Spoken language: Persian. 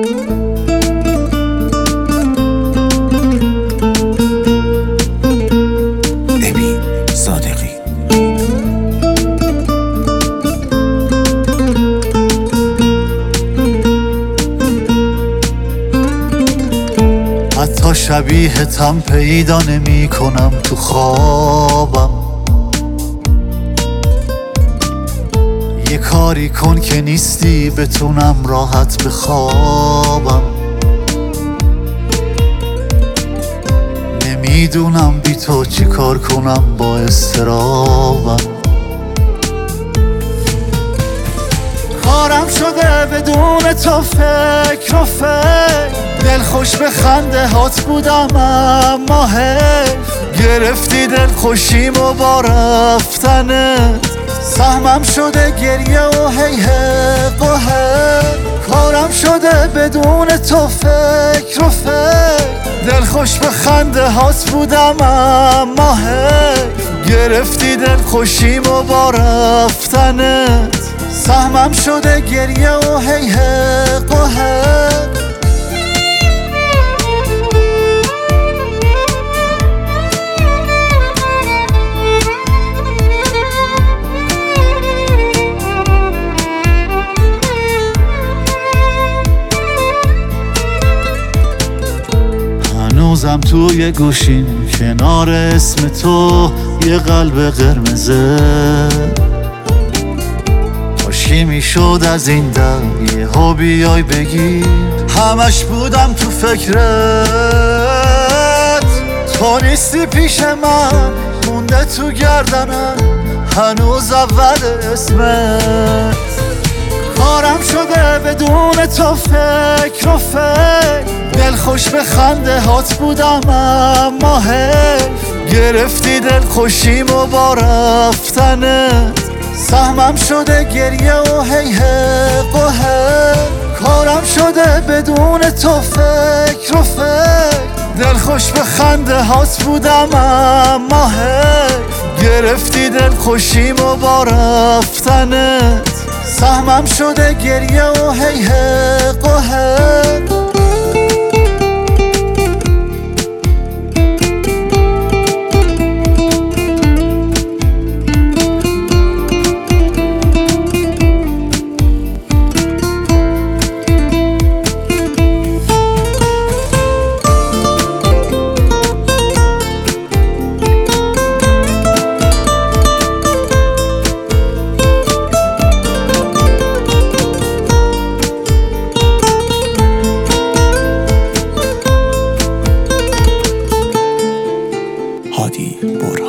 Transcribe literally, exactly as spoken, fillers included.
امین صادقی. حتی شبیه تم پیدا نمی کنم تو خوابم. یه کاری کن که نیستی بتونم راحت بخوابم. نمیدونم بی تو چی کار کنم با اضطرابم. کارم شده بدون تو فکر و فکر، دل خوش به خنده هات بودم اما حیف. گرفتی دل خوشیم و با رفتنت، سهمم شده گریه و هی حق و حق. کارم شده بدون تو فکر و فکر، دل خوش به خنده هات بودم اما حیف. گرفتی دل خوشیم و با رفتنت، سهمم شده گریه و هی حق و حق. هنوزم توی گوشین کنار اسم تو یه قلب قرمزه. کاشکی میشد از این در یه ها بیای بگیر. همش بودم تو فکرت، تو نیستی پیش من، مونده تو گردنم هنوز اول اسمت. کارم شده بدون تو فکر و فکر، دل خوش به خنده هات بودم اما حیف. گرفتی دل خوشیم و با رفتنت، سهمم شده گریه و هی حق و حق. کارم شده بدون تو فکر و فکر، دل خوش به خنده هات بودم اما حیف. گرفتی دل خوشیم و با رفتنت، سهمم شده گریه و هی حق و حق. هادی برهانی.